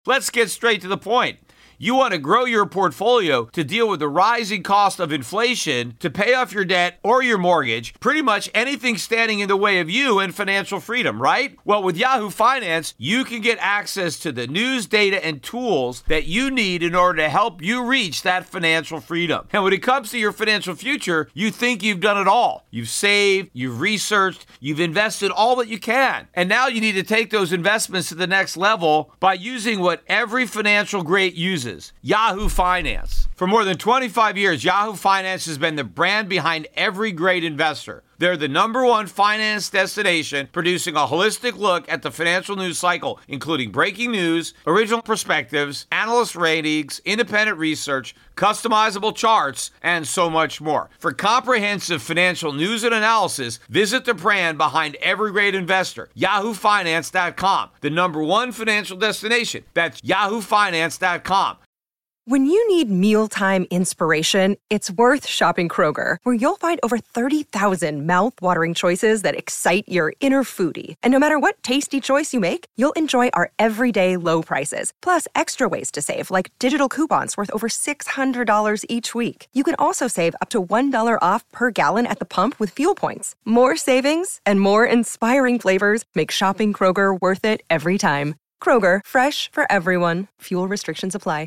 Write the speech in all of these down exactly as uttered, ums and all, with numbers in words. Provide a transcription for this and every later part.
Let's get straight to the point. You want to grow your portfolio to deal with the rising cost of inflation, to pay off your debt or your mortgage, pretty much anything standing in the way of you and financial freedom, right? Well, with Yahoo Finance, you can get access to the news, data, and tools that you need in order to help you reach that financial freedom. And when it comes to your financial future, you think you've done it all. You've saved, you've researched, you've invested all that you can. And now you need to take those investments to the next level by using what every financial great uses. Yahoo Finance. For more than twenty-five years, Yahoo Finance has been the brand behind every great investor. They're the number one finance destination, producing a holistic look at the financial news cycle, including breaking news, original perspectives, analyst ratings, independent research, customizable charts, and so much more. For comprehensive financial news and analysis, visit the brand behind every great investor, yahoo finance dot com, the number one financial destination. That's yahoo finance dot com. When you need mealtime inspiration, it's worth shopping Kroger, where you'll find over thirty thousand mouth-watering choices that excite your inner foodie. And no matter what tasty choice you make, you'll enjoy our everyday low prices, plus extra ways to save, like digital coupons worth over six hundred dollars each week. You can also save up to one dollar off per gallon at the pump with fuel points. More savings and more inspiring flavors make shopping Kroger worth it every time. Kroger, fresh for everyone. Fuel restrictions apply.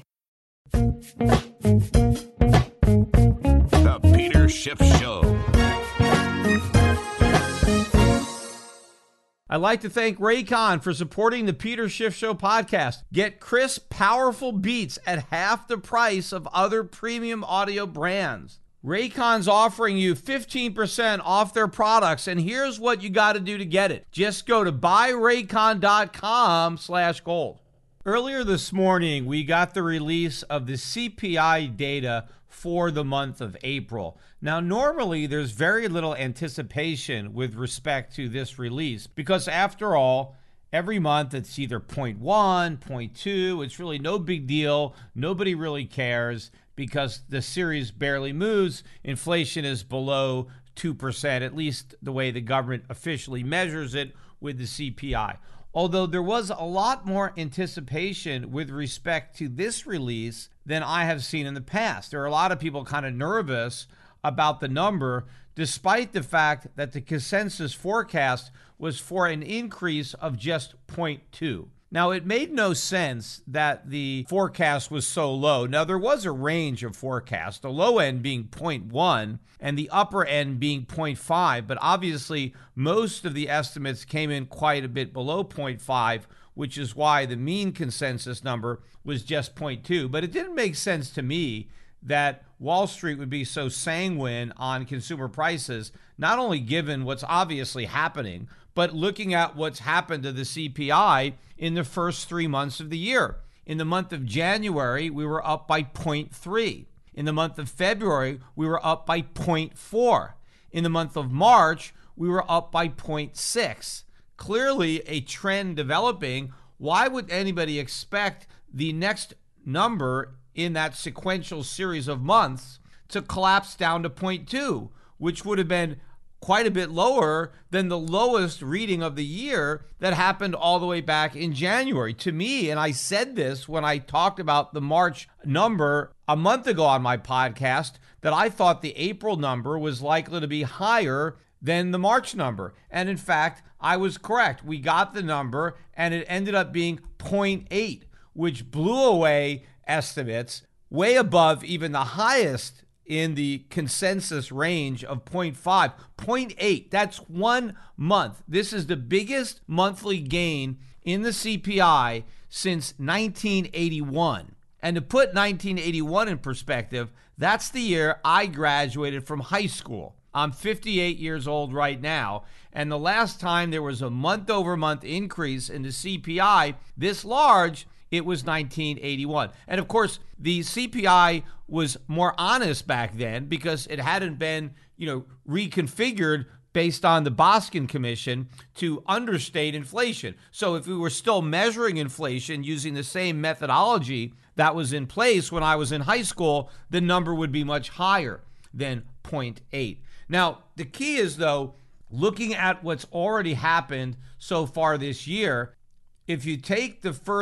The Peter Schiff Show. I'd like to thank Raycon for supporting the Peter Schiff Show podcast. Get crisp, powerful beats at half the price of other premium audio brands. Raycon's offering you fifteen percent off their products, and here's what you got to do to get it. Just go to buy raycon dot com slash gold. Earlier this morning, we got the release of the C P I data for the month of April. Now, normally, there's very little anticipation with respect to this release because, after all, every month it's either zero point one, zero point two. It's really no big deal. Nobody really cares because the series barely moves. Inflation is below two percent, at least the way the government officially measures it with the C P I. Although there was a lot more anticipation with respect to this release than I have seen in the past. There are a lot of people kind of nervous about the number, despite the fact that the consensus forecast was for an increase of just zero point two. Now, it made no sense that the forecast was so low. Now, there was a range of forecasts, the low end being zero point one and the upper end being zero point five, but obviously most of the estimates came in quite a bit below zero point five, which is why the mean consensus number was just zero point two. But it didn't make sense to me that Wall Street would be so sanguine on consumer prices, not only given what's obviously happening, but looking at what's happened to the C P I in the first three months of the year. In the month of January, we were up by zero point three. In the month of February, we were up by zero point four. In the month of March, we were up by zero point six. Clearly a trend developing. Why would anybody expect the next number in that sequential series of months to collapse down to zero point two, which would have been quite a bit lower than the lowest reading of the year that happened all the way back in January? To me, and I said this when I talked about the March number a month ago on my podcast, that I thought the April number was likely to be higher than the March number. And in fact, I was correct. We got the number and it ended up being zero point eight, which blew away estimates, way above even the highest in the consensus range of zero point five. zero point eight, that's one month. This is the biggest monthly gain in the C P I since nineteen eighty-one. And to put nineteen eighty-one in perspective, that's the year I graduated from high school. I'm fifty-eight years old right now, and the last time there was a month-over-month increase in the C P I this large, it was nineteen eighty-one. And of course, the C P I was more honest back then because it hadn't been, you know, reconfigured based on the Boskin Commission to understate inflation. So if we were still measuring inflation using the same methodology that was in place when I was in high school, the number would be much higher than zero point eight. Now, the key is, though, looking at what's already happened so far this year. If you take the first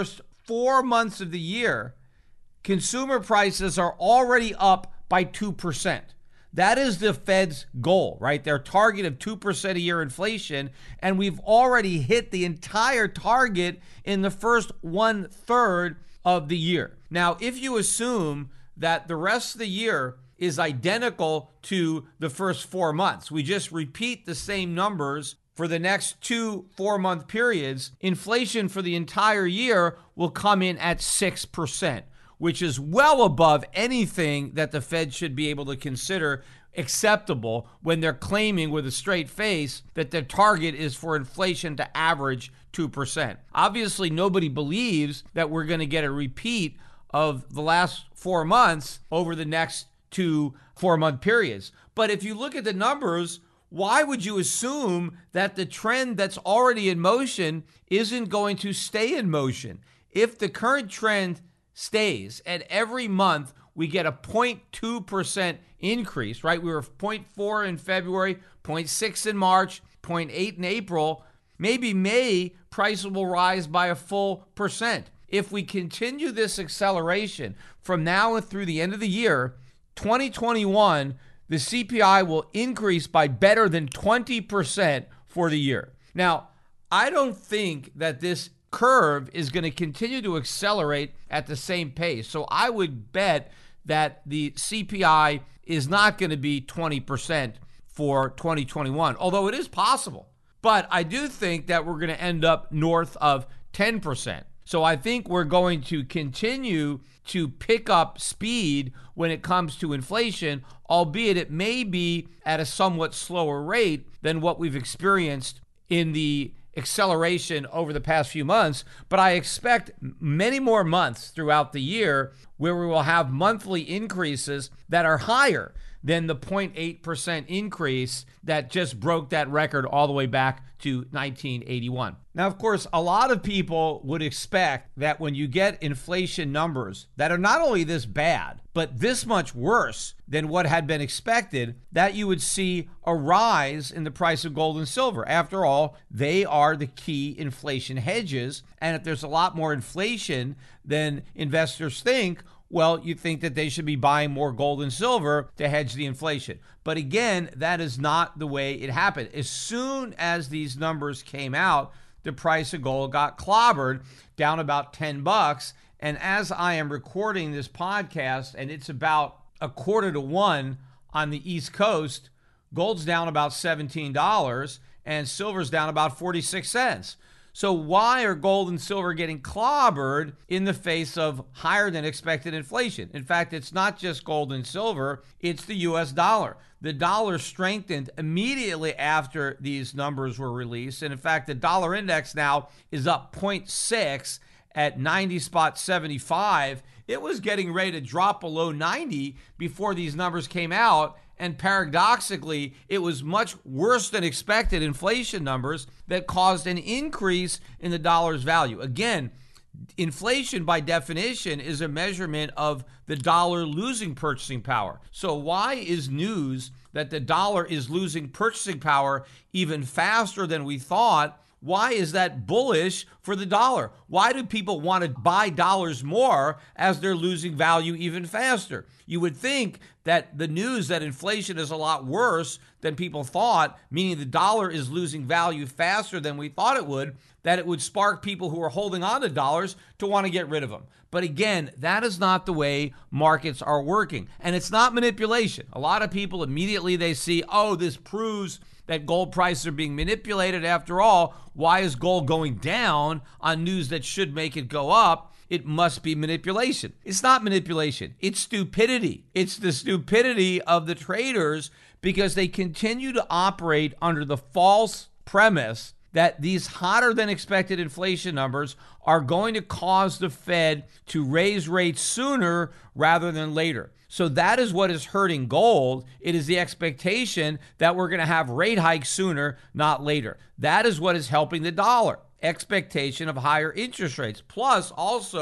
four months of the year, consumer prices are already up by two percent. That is the Fed's goal, right? Their target of two percent a year inflation, and we've already hit the entire target in the first one third of the year. Now, if you assume that the rest of the year is identical to the first four months, we just repeat the same numbers for the next two four-month periods, inflation for the entire year will come in at six percent. Which is well above anything that the Fed should be able to consider acceptable when they're claiming with a straight face that their target is for inflation to average two percent. Obviously, nobody believes that we're going to get a repeat of the last four months over the next two four-month periods. But if you look at the numbers, why would you assume that the trend that's already in motion isn't going to stay in motion? If the current trend stays, and every month we get a zero point two percent increase, right? We were zero point four in February, zero point six in March, zero point eight in April. Maybe May prices will rise by a full percent. If we continue this acceleration from now through the end of the year, twenty twenty-one, the C P I will increase by better than twenty percent for the year. Now, I don't think that this curve is going to continue to accelerate at the same pace. So I would bet that the C P I is not going to be twenty percent for twenty twenty-one, although it is possible. But I do think that we're going to end up north of ten percent. So I think we're going to continue to pick up speed when it comes to inflation, albeit it may be at a somewhat slower rate than what we've experienced in the acceleration over the past few months, but I expect many more months throughout the year where we will have monthly increases that are higher than the zero point eight percent increase that just broke that record all the way back to nineteen eighty-one. Now, of course, a lot of people would expect that when you get inflation numbers that are not only this bad, but this much worse than what had been expected, that you would see a rise in the price of gold and silver. After all, they are the key inflation hedges. And if there's a lot more inflation than investors think, well, you think that they should be buying more gold and silver to hedge the inflation. But again, that is not the way it happened. As soon as these numbers came out, the price of gold got clobbered down about ten bucks. And as I am recording this podcast, and it's about a quarter to one on the East Coast, gold's down about seventeen dollars and silver's down about forty-six cents. So why are gold and silver getting clobbered in the face of higher than expected inflation? In fact, it's not just gold and silver, it's the U S dollar. The dollar strengthened immediately after these numbers were released. And in fact, the dollar index now is up zero point six at ninety spot seventy-five. It was getting ready to drop below ninety before these numbers came out. And paradoxically, it was much worse than expected inflation numbers that caused an increase in the dollar's value. Again, inflation by definition is a measurement of the dollar losing purchasing power. So why is news that the dollar is losing purchasing power even faster than we thought? Why is that bullish for the dollar? Why do people want to buy dollars more as they're losing value even faster? You would think that the news that inflation is a lot worse than people thought, meaning the dollar is losing value faster than we thought it would, that it would spark people who are holding on to dollars to want to get rid of them. But again, that is not the way markets are working. And it's not manipulation. A lot of people immediately they see, oh, this proves that gold prices are being manipulated. After all, why is gold going down on news that should make it go up? It must be manipulation. It's not manipulation. It's stupidity. It's the stupidity of the traders because they continue to operate under the false premise that these hotter than expected inflation numbers are going to cause the Fed to raise rates sooner rather than later. So that is what is hurting gold. It is the expectation that we're going to have rate hikes sooner, not later. That is what is helping the dollar. Expectation of higher interest rates. Plus, also,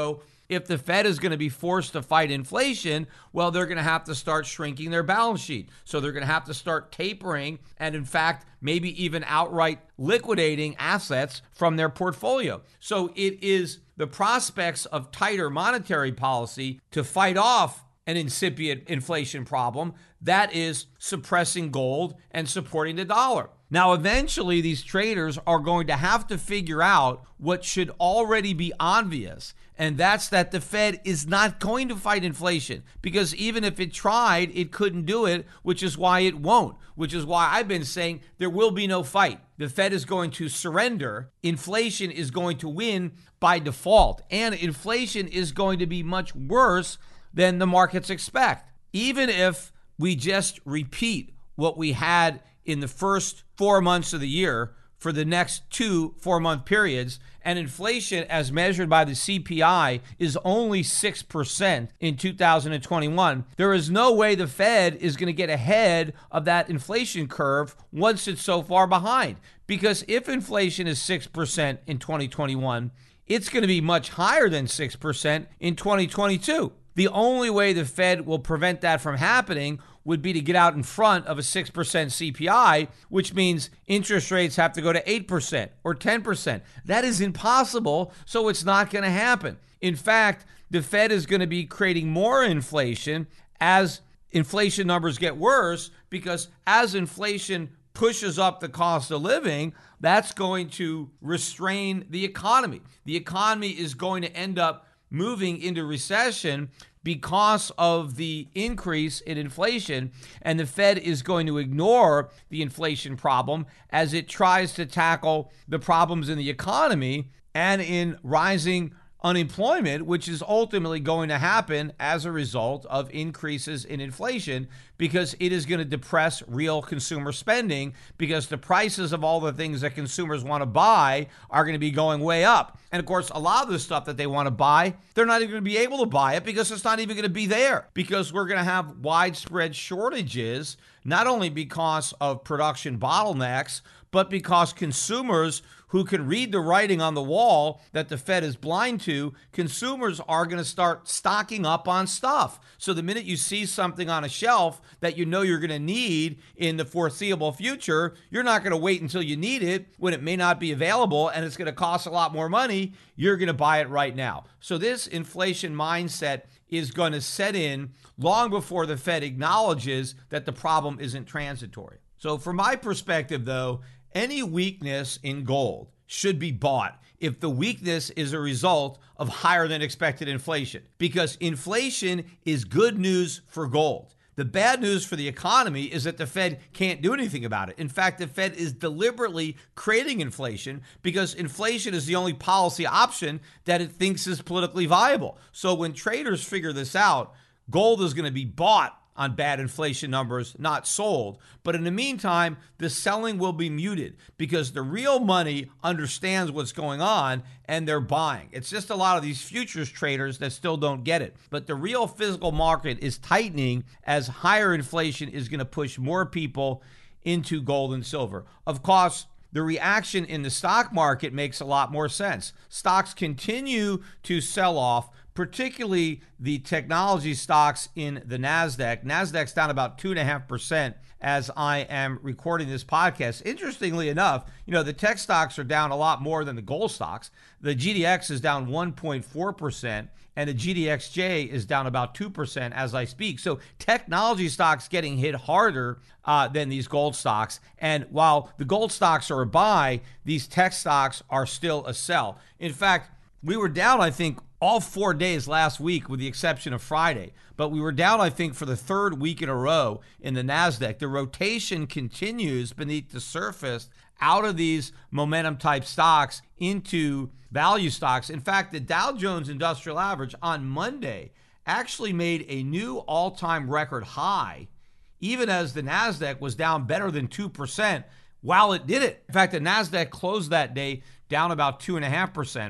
if the Fed is going to be forced to fight inflation, well, they're going to have to start shrinking their balance sheet. So they're going to have to start tapering and, in fact, maybe even outright liquidating assets from their portfolio. So it is the prospects of tighter monetary policy to fight off an incipient inflation problem that is suppressing gold and supporting the dollar. Now, eventually, these traders are going to have to figure out what should already be obvious, and that's that the Fed is not going to fight inflation, because even if it tried, it couldn't do it, which is why it won't, which is why I've been saying there will be no fight. The Fed is going to surrender. Inflation is going to win by default, and inflation is going to be much worse than the markets expect. Even if we just repeat what we had in the first four months of the year for the next two four-month periods, and inflation as measured by the C P I is only six percent in two thousand twenty-one, there is no way the Fed is going to get ahead of that inflation curve once it's so far behind. Because if inflation is six percent in twenty twenty-one, it's going to be much higher than six percent in twenty twenty-two. The only way the Fed will prevent that from happening would be to get out in front of a six percent C P I, which means interest rates have to go to eight percent or ten percent. That is impossible, so it's not going to happen. In fact, the Fed is going to be creating more inflation as inflation numbers get worse, because as inflation pushes up the cost of living, that's going to restrain the economy. The economy is going to end up moving into recession because of the increase in inflation, and the Fed is going to ignore the inflation problem as it tries to tackle the problems in the economy and in rising unemployment, which is ultimately going to happen as a result of increases in inflation, because it is going to depress real consumer spending, because the prices of all the things that consumers want to buy are going to be going way up. And of course, a lot of the stuff that they want to buy, they're not even going to be able to buy it because it's not even going to be there, because we're going to have widespread shortages, not only because of production bottlenecks, but because consumers who can read the writing on the wall that the Fed is blind to, consumers are going to start stocking up on stuff. So the minute you see something on a shelf that you know you're going to need in the foreseeable future, you're not going to wait until you need it when it may not be available and it's going to cost a lot more money. You're going to buy it right now. So this inflation mindset is going to set in long before the Fed acknowledges that the problem isn't transitory. So from my perspective, though, any weakness in gold should be bought if the weakness is a result of higher than expected inflation, because inflation is good news for gold. The bad news for the economy is that the Fed can't do anything about it. In fact, the Fed is deliberately creating inflation because inflation is the only policy option that it thinks is politically viable. So when traders figure this out, gold is going to be bought on bad inflation numbers, not sold. But in the meantime, the selling will be muted because the real money understands what's going on and they're buying. It's just a lot of these futures traders that still don't get it. But the real physical market is tightening as higher inflation is going to push more people into gold and silver. Of course, the reaction in the stock market makes a lot more sense. Stocks continue to sell off, particularly the technology stocks in the NASDAQ. NASDAQ's down about two point five percent as I am recording this podcast. Interestingly enough, you know, the tech stocks are down a lot more than the gold stocks. The G D X is down one point four percent, and the G D X J is down about two percent as I speak. So technology stocks getting hit harder uh, than these gold stocks. And while the gold stocks are a buy, these tech stocks are still a sell. In fact, we were down, I think, all four days last week with the exception of Friday. But we were down, I think, for the third week in a row in the NASDAQ. The rotation continues beneath the surface out of these momentum type stocks into value stocks. In fact, the Dow Jones Industrial Average on Monday actually made a new all-time record high, even as the NASDAQ was down better than two percent while it did it. In fact, the NASDAQ closed that day down about two point five percent.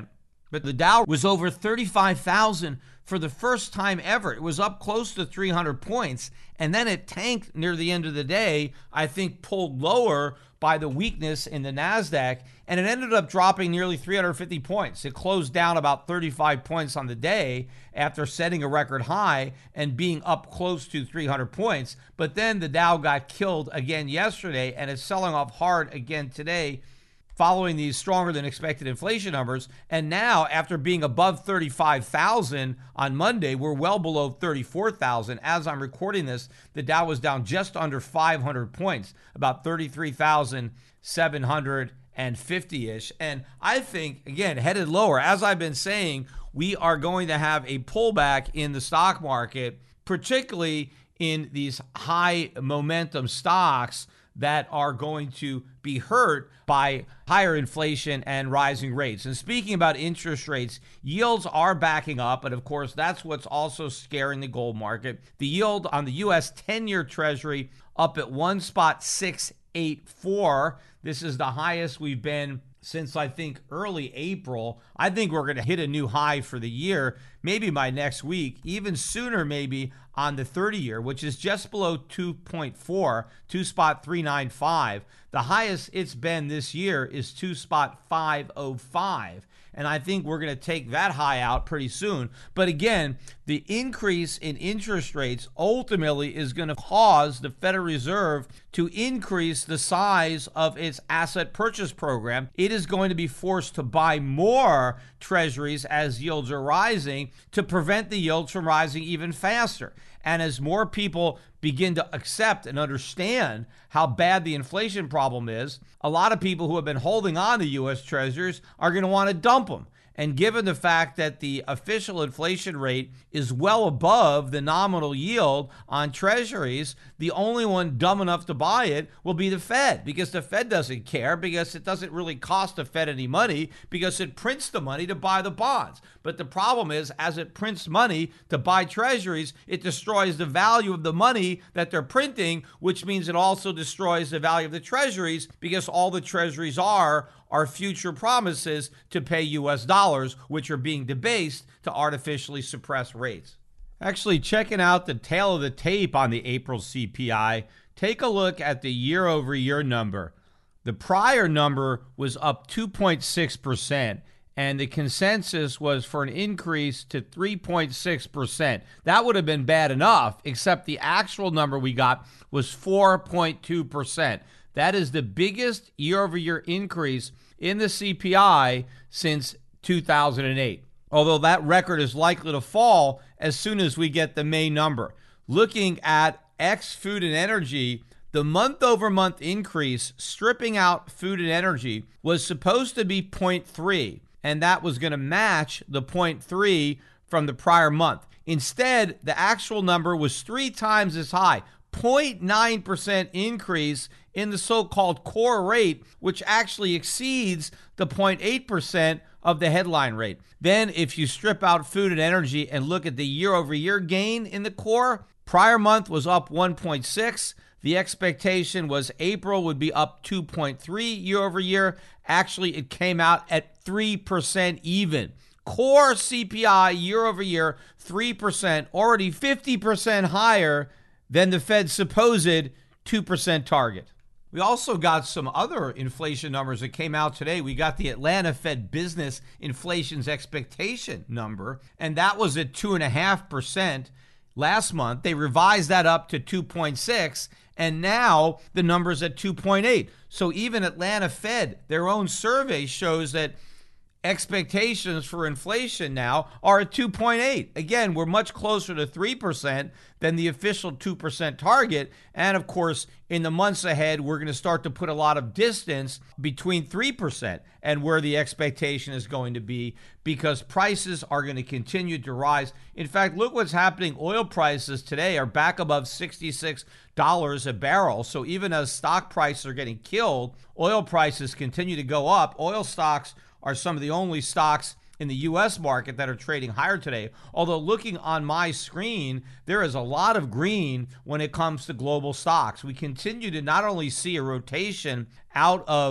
But the Dow was over thirty-five thousand for the first time ever. It was up close to three hundred points, and then it tanked near the end of the day, I think pulled lower by the weakness in the NASDAQ, and it ended up dropping nearly three hundred fifty points. It closed down about thirty-five points on the day after setting a record high and being up close to three hundred points. But then the Dow got killed again yesterday, and it's selling off hard again today, following these stronger than expected inflation numbers. And now, after being above thirty-five thousand on Monday, we're well below thirty-four thousand. As I'm recording this, the Dow was down just under five hundred points, about thirty-three thousand seven hundred fifty-ish. And I think, again, headed lower. As I've been saying, we are going to have a pullback in the stock market, particularly in these high momentum stocks that are going to be hurt by higher inflation and rising rates. And speaking about interest rates, yields are backing up, and of course, that's what's also scaring the gold market. The yield on the U S ten-year Treasury up at one spot six eight four. This is the highest we've been since, I think, early April. I think we're going to hit a new high for the year, maybe by next week, even sooner maybe on the thirty-year, which is just below two point four, two spot three nine five. The highest it's been this year is two spot five oh five. And I think we're going to take that high out pretty soon. But again, the increase in interest rates ultimately is going to cause the Federal Reserve to increase the size of its asset purchase program. It is going to be forced to buy more treasuries as yields are rising to prevent the yields from rising even faster. And as more people begin to accept and understand how bad the inflation problem is, a lot of people who have been holding on to U S Treasuries are going to want to dump them. And given the fact that the official inflation rate is well above the nominal yield on treasuries, the only one dumb enough to buy it will be the Fed, because the Fed doesn't care, because it doesn't really cost the Fed any money, because it prints the money to buy the bonds. But the problem is, as it prints money to buy treasuries, it destroys the value of the money that they're printing, which means it also destroys the value of the treasuries, because all the treasuries are are future promises to pay U S dollars, which are being debased to artificially suppress rates. Actually, checking out the tail of the tape on the April C P I, take a look at the year-over-year number. The prior number was up two point six percent, and the consensus was for an increase to three point six percent. That would have been bad enough, except the actual number we got was four point two percent. That is the biggest year-over-year increase in the C P I since two thousand eight, although that record is likely to fall as soon as we get the May number. Looking at ex-food and energy, the month-over-month increase, stripping out food and energy, was supposed to be zero point three, and that was going to match the zero point three from the prior month. Instead, the actual number was three times as high, zero point nine percent increase in the so-called core rate, which actually exceeds the zero point eight percent of the headline rate. Then if you strip out food and energy and look at the year-over-year gain in the core, prior month was up one point six. The expectation was April would be up two point three year-over-year. Actually, it came out at three percent even. Core C P I year-over-year, three percent, already fifty percent higher than the Fed's supposed two percent target. We also got some other inflation numbers that came out today. We got the Atlanta Fed Business Inflation's Expectation number, and that was at two point five percent last month. They revised that up to two point six, and now the number's at two point eight. So even Atlanta Fed, their own survey shows that expectations for inflation now are at two point eight. Again, we're much closer to three percent than the official two percent target. And of course, in the months ahead, we're going to start to put a lot of distance between three percent and where the expectation is going to be, because prices are going to continue to rise. In fact, look what's happening. Oil prices today are back above sixty-six dollars a barrel. So even as stock prices are getting killed, oil prices continue to go up. Oil stocks are some of the only stocks in the U S market that are trading higher today. Although looking on my screen, there is a lot of green when it comes to global stocks. We continue to not only see a rotation out of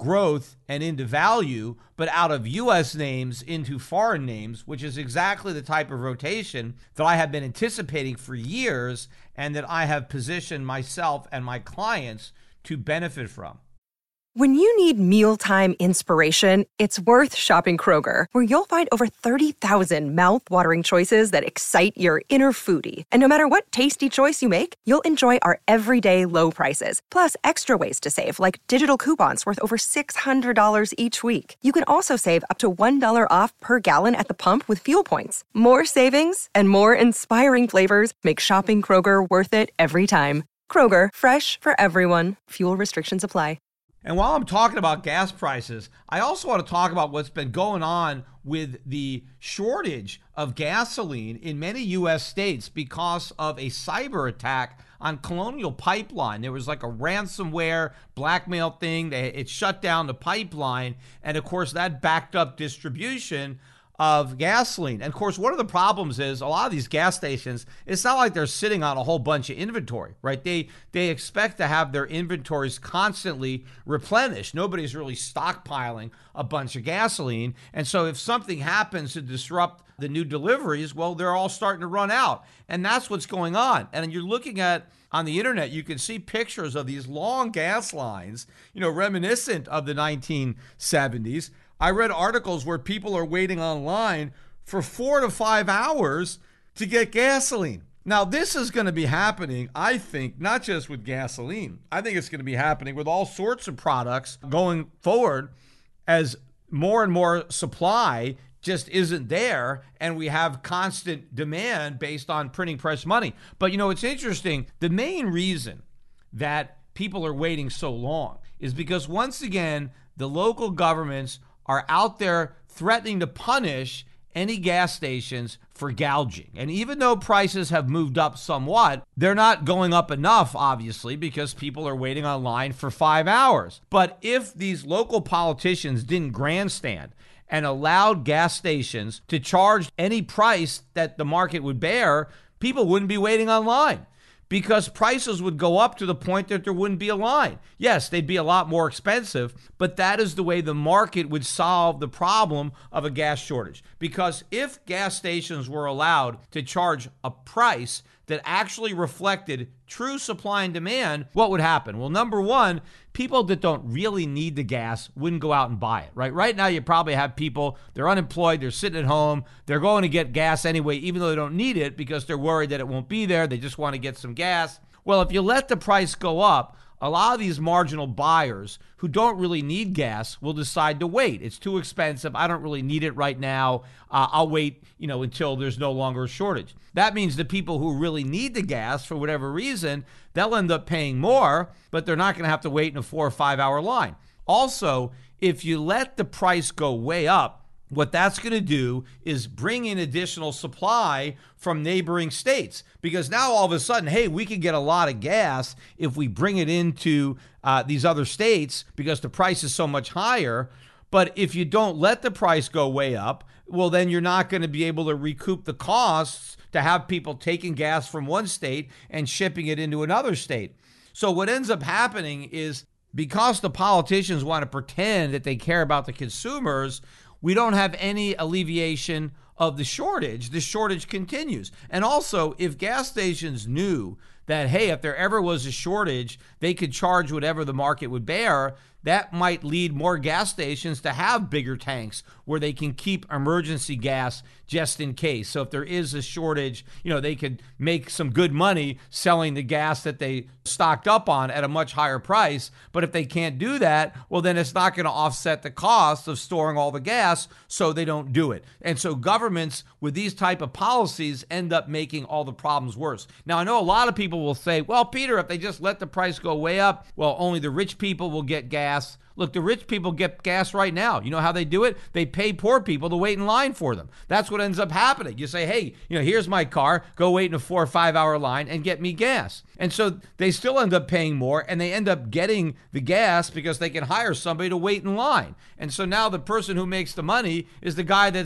growth and into value, but out of U S names into foreign names, which is exactly the type of rotation that I have been anticipating for years and that I have positioned myself and my clients to benefit from. When you need mealtime inspiration, it's worth shopping Kroger, where you'll find over thirty thousand mouth-watering choices that excite your inner foodie. And no matter what tasty choice you make, you'll enjoy our everyday low prices, plus extra ways to save, like digital coupons worth over six hundred dollars each week. You can also save up to one dollar off per gallon at the pump with fuel points. More savings and more inspiring flavors make shopping Kroger worth it every time. Kroger, fresh for everyone. Fuel restrictions apply. And while I'm talking about gas prices, I also want to talk about what's been going on with the shortage of gasoline in many U S states because of a cyber attack on Colonial Pipeline. There was like a ransomware blackmail thing. They, it shut down the pipeline. And of course, that backed up distribution of gasoline. And of course, one of the problems is a lot of these gas stations, it's not like they're sitting on a whole bunch of inventory, right? They they expect to have their inventories constantly replenished. Nobody's really stockpiling a bunch of gasoline. And so if something happens to disrupt the new deliveries, well, they're all starting to run out. And that's what's going on. And you're looking at, on the internet, you can see pictures of these long gas lines, you know, reminiscent of the nineteen seventies. I read articles where people are waiting online for four to five hours to get gasoline. Now, this is going to be happening, I think, not just with gasoline. I think it's going to be happening with all sorts of products going forward as more and more supply just isn't there and we have constant demand based on printing press money. But, you know, it's interesting. The main reason that people are waiting so long is because, once again, the local governments are out there threatening to punish any gas stations for gouging. And even though prices have moved up somewhat, they're not going up enough, obviously, because people are waiting online for five hours. But if these local politicians didn't grandstand and allowed gas stations to charge any price that the market would bear, people wouldn't be waiting online, because prices would go up to the point that there wouldn't be a line. Yes, they'd be a lot more expensive, but that is the way the market would solve the problem of a gas shortage. Because if gas stations were allowed to charge a price that actually reflected true supply and demand, what would happen? Well, number one, people that don't really need the gas wouldn't go out and buy it, right? Right now, you probably have people, they're unemployed, they're sitting at home, they're going to get gas anyway, even though they don't need it because they're worried that it won't be there. They just want to get some gas. Well, if you let the price go up, a lot of these marginal buyers who don't really need gas will decide to wait. It's too expensive. I don't really need it right now. Uh, I'll wait, you know, until there's no longer a shortage. That means the people who really need the gas for whatever reason, they'll end up paying more, but they're not going to have to wait in a four or five hour line. Also, if you let the price go way up, what that's going to do is bring in additional supply from neighboring states, because now all of a sudden, hey, we can get a lot of gas if we bring it into uh, these other states because the price is so much higher. But if you don't let the price go way up, well, then you're not going to be able to recoup the costs to have people taking gas from one state and shipping it into another state. So what ends up happening is, because the politicians want to pretend that they care about the consumers, we don't have any alleviation of the shortage. The shortage continues. And also, if gas stations knew that, hey, if there ever was a shortage, they could charge whatever the market would bear, that might lead more gas stations to have bigger tanks where they can keep emergency gas just in case. So if there is a shortage, you know, they could make some good money selling the gas that they stocked up on at a much higher price. But if they can't do that, well, then it's not going to offset the cost of storing all the gas, so they don't do it. And so governments with these type of policies end up making all the problems worse. Now, I know a lot of people will say, well, Peter, if they just let the price go way up, well, only the rich people will get gas. Look, the rich people get gas right now. You know how they do it? They pay poor people to wait in line for them. That's what ends up happening. You say, hey, you know, here's my car. Go wait in a four or five hour line and get me gas. And so they still end up paying more, and they end up getting the gas because they can hire somebody to wait in line. And so now the person who makes the money is the guy that's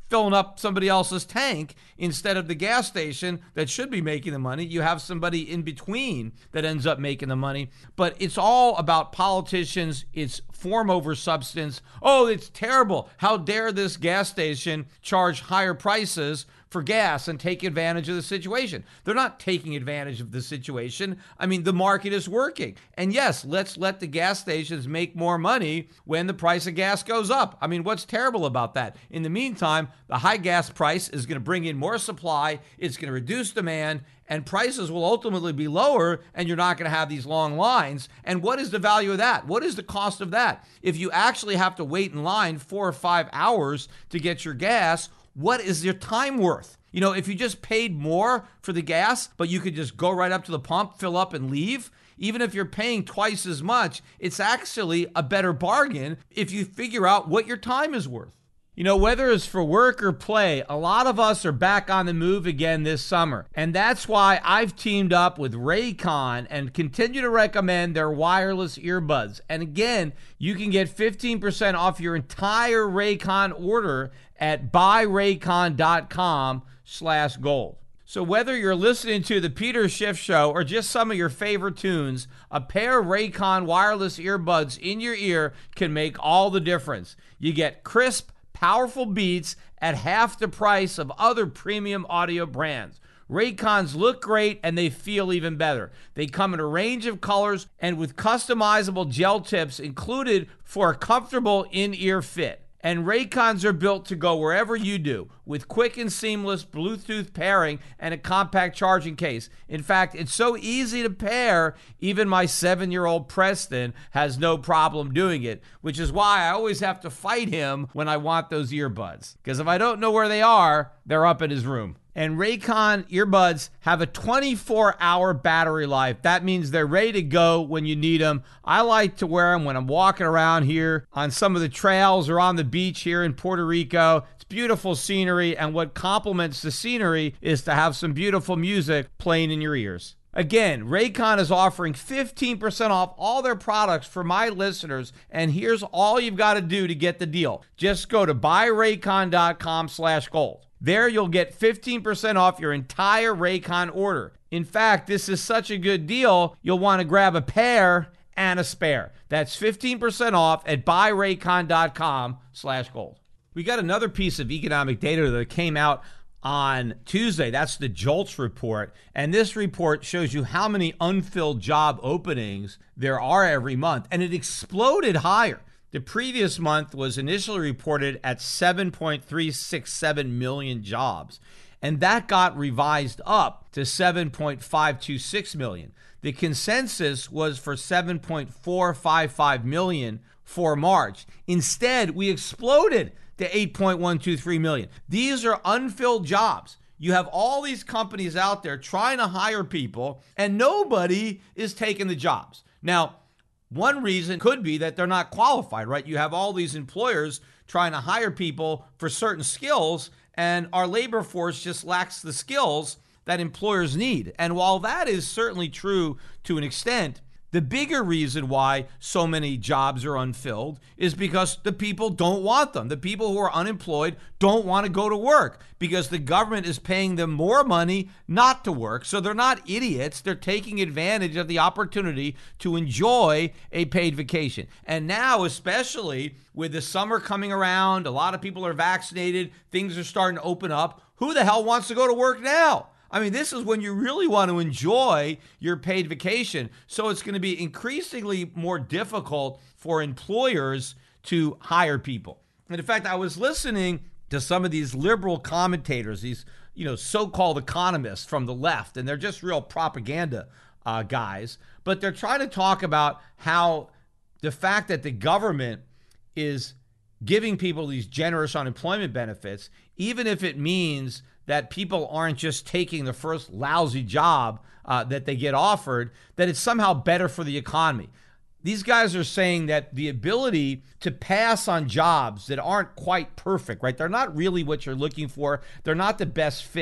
filling up somebody else's tank instead of the gas station that should be making the money. You have somebody in between that ends up making the money. But it's all about politicians. It's form over substance. Oh, it's terrible. How dare this gas station charge higher prices for gas and take advantage of the situation? They're not taking advantage of the situation. I mean, the market is working. And yes, let's let the gas stations make more money when the price of gas goes up. I mean, what's terrible about that? In the meantime, the high gas price is going to bring in more supply. It's going to reduce demand, and prices will ultimately be lower, and you're not going to have these long lines. And what is the value of that? What is the cost of that? If you actually have to wait in line four or five hours to get your gas, what is your time worth? You know, if you just paid more for the gas, but you could just go right up to the pump, fill up, and leave, even if you're paying twice as much, it's actually a better bargain if you figure out what your time is worth. You know, whether it's for work or play, a lot of us are back on the move again this summer. And that's why I've teamed up with Raycon and continue to recommend their wireless earbuds. And again, you can get fifteen percent off your entire Raycon order at buyraycon.com slash gold. So whether you're listening to the Peter Schiff Show or just some of your favorite tunes, a pair of Raycon wireless earbuds in your ear can make all the difference. You get crisp, powerful beats at half the price of other premium audio brands. Raycons look great and they feel even better. They come in a range of colors and with customizable gel tips included for a comfortable in-ear fit. And Raycons are built to go wherever you do, with quick and seamless Bluetooth pairing and a compact charging case. In fact, it's so easy to pair, even my seven-year-old Preston has no problem doing it, which is why I always have to fight him when I want those earbuds. Because if I don't know where they are, they're up in his room. And Raycon earbuds have a twenty-four hour battery life. That means they're ready to go when you need them. I like to wear them when I'm walking around here on some of the trails or on the beach here in Puerto Rico. It's beautiful scenery, and what complements the scenery is to have some beautiful music playing in your ears. Again, Raycon is offering fifteen percent off all their products for my listeners, and here's all you've got to do to get the deal. Just go to buyraycon.com slash gold. There you'll get fifteen percent off your entire Raycon order. In fact, this is such a good deal, you'll want to grab a pair and a spare. That's fifteen percent off at buyraycon.com slash gold. We got another piece of economic data that came out on Tuesday. That's the JOLTS report. And this report shows you how many unfilled job openings there are every month. And it exploded higher. The previous month was initially reported at seven point three six seven million jobs, and that got revised up to seven point five two six million. The consensus was for seven point four five five million for March. Instead, we exploded to eight point one two three million. These are unfilled jobs. You have all these companies out there trying to hire people, and nobody is taking the jobs. Now, one reason could be that they're not qualified, right? You have all these employers trying to hire people for certain skills, and our labor force just lacks the skills that employers need. And while that is certainly true to an extent, the bigger reason why so many jobs are unfilled is because the people don't want them. The people who are unemployed don't want to go to work because the government is paying them more money not to work. So they're not idiots. They're taking advantage of the opportunity to enjoy a paid vacation. And now, especially with the summer coming around, a lot of people are vaccinated, things are starting to open up. Who the hell wants to go to work now? I mean, this is when you really want to enjoy your paid vacation. So it's going to be increasingly more difficult for employers to hire people. And in fact, I was listening to some of these liberal commentators, these, you know, so-called economists from the left, and they're just real propaganda uh, guys. But they're trying to talk about how the fact that the government is giving people these generous unemployment benefits, even if it means that people aren't just taking the first lousy job uh, that they get offered, that it's somehow better for the economy. These guys are saying that the ability to pass on jobs that aren't quite perfect, right? They're not really what you're looking for. They're not the best fit.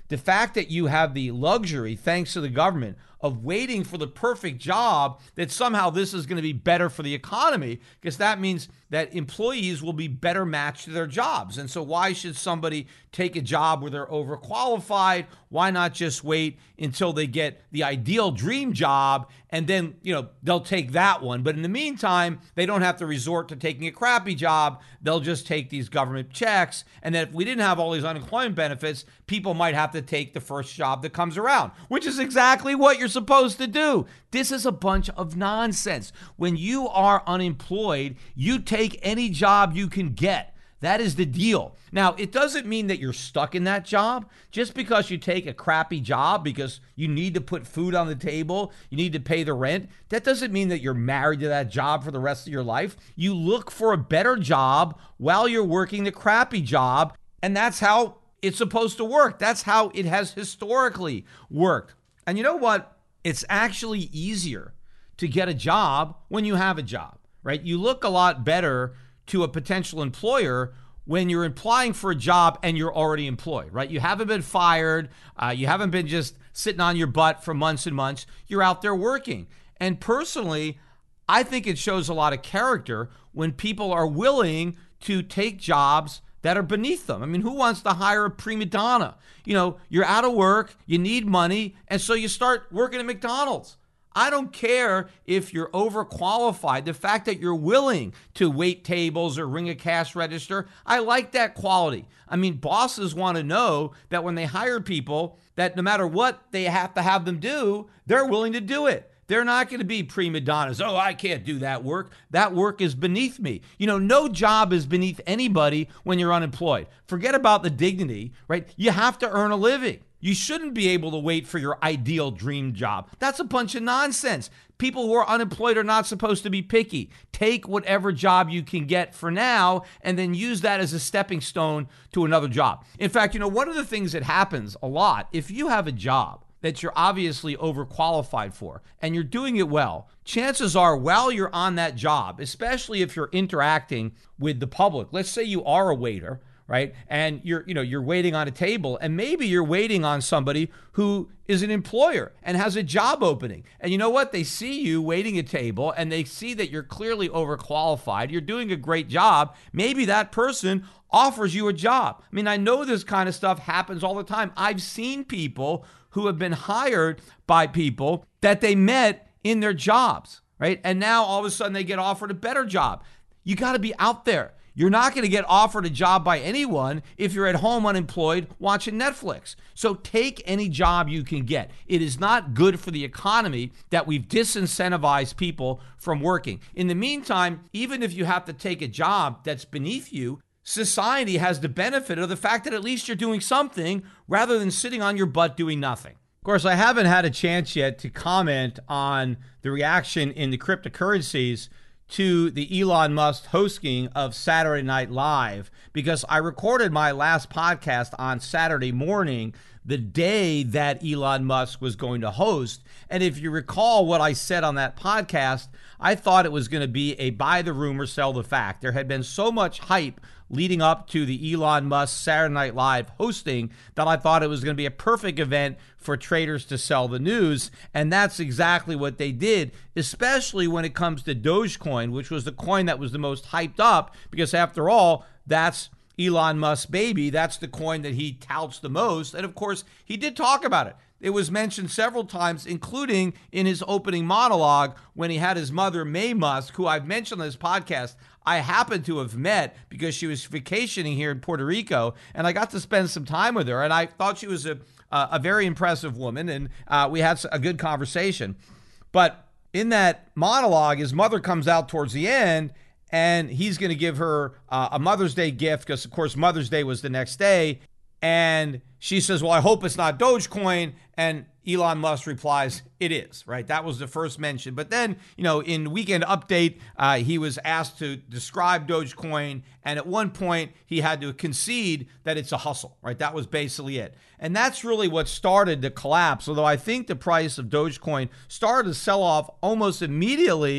The fact that you have the luxury, thanks to the government, of waiting for the perfect job, that somehow this is going to be better for the economy, because that means that employees will be better matched to their jobs. And so why should somebody take a job where they're overqualified? Why not just wait until they get the ideal dream job, and then, you know, they'll take that one. But in the meantime, they don't have to resort to taking a crappy job. They'll just take these government checks. And then if we didn't have all these unemployment benefits, people might have to take the first job that comes around, which is exactly what you're supposed to do. This is a bunch of nonsense. When you are unemployed, you take any job you can get. That is the deal. Now, it doesn't mean that you're stuck in that job. Just because you take a crappy job because you need to put food on the table, you need to pay the rent, that doesn't mean that you're married to that job for the rest of your life. You look for a better job while you're working the crappy job, and that's how it's supposed to work. That's how it has historically worked. And you know what? It's actually easier to get a job when you have a job, right? You look a lot better to a potential employer when you're applying for a job and you're already employed, right? You haven't been fired. Uh, you haven't been just sitting on your butt for months and months. You're out there working. And personally, I think it shows a lot of character when people are willing to take jobs that are beneath them. I mean, who wants to hire a prima donna? You know, you're out of work, you need money, and so you start working at McDonald's. I don't care if you're overqualified. The fact that you're willing to wait tables or ring a cash register, I like that quality. I mean, bosses want to know that when they hire people, that no matter what they have to have them do, they're willing to do it. They're not going to be prima donnas. Oh, I can't do that work. That work is beneath me. You know, no job is beneath anybody when you're unemployed. Forget about the dignity, right? You have to earn a living. You shouldn't be able to wait for your ideal dream job. That's a bunch of nonsense. People who are unemployed are not supposed to be picky. Take whatever job you can get for now and then use that as a stepping stone to another job. In fact, you know, one of the things that happens a lot, if you have a job that you're obviously overqualified for and you're doing it well, chances are while you're on that job, especially if you're interacting with the public, let's say you are a waiter, right? And you're, you know, you're waiting on a table, and maybe you're waiting on somebody who is an employer and has a job opening. And you know what? They see you waiting a table and they see that you're clearly overqualified. You're doing a great job. Maybe that person offers you a job. I mean, I know this kind of stuff happens all the time. I've seen people who have been hired by people that they met in their jobs, right? And now all of a sudden they get offered a better job. You got to be out there. You're not going to get offered a job by anyone if you're at home unemployed watching Netflix. So take any job you can get. It is not good for the economy that we've disincentivized people from working. In the meantime, even if you have to take a job that's beneath you, society has the benefit of the fact that at least you're doing something rather than sitting on your butt doing nothing. Of course, I haven't had a chance yet to comment on the reaction in the cryptocurrencies to the Elon Musk hosting of Saturday Night Live, because I recorded my last podcast on Saturday morning, the day that Elon Musk was going to host. And if you recall what I said on that podcast, I thought it was going to be a buy the rumor, sell the fact. There had been so much hype leading up to the Elon Musk Saturday Night Live hosting that I thought it was going to be a perfect event for traders to sell the news. And that's exactly what they did, especially when it comes to Dogecoin, which was the coin that was the most hyped up, because after all, that's Elon Musk's baby. That's the coin that he touts the most. And of course, he did talk about it. It was mentioned several times, including in his opening monologue when he had his mother, May Musk, who I've mentioned on this podcast. I happened to have met because she was vacationing here in Puerto Rico, and I got to spend some time with her, and I thought she was a, a very impressive woman, and uh, we had a good conversation. But in that monologue, his mother comes out towards the end, and he's going to give her uh, a Mother's Day gift because, of course, Mother's Day was the next day. And she says, well, I hope it's not Dogecoin. And Elon Musk replies, it is, right? That was the first mention. But then, you know, in Weekend Update, uh, he was asked to describe Dogecoin. And at one point, he had to concede that it's a hustle, right? That was basically it. And that's really what started the collapse. Although I think the price of Dogecoin started to sell off almost immediately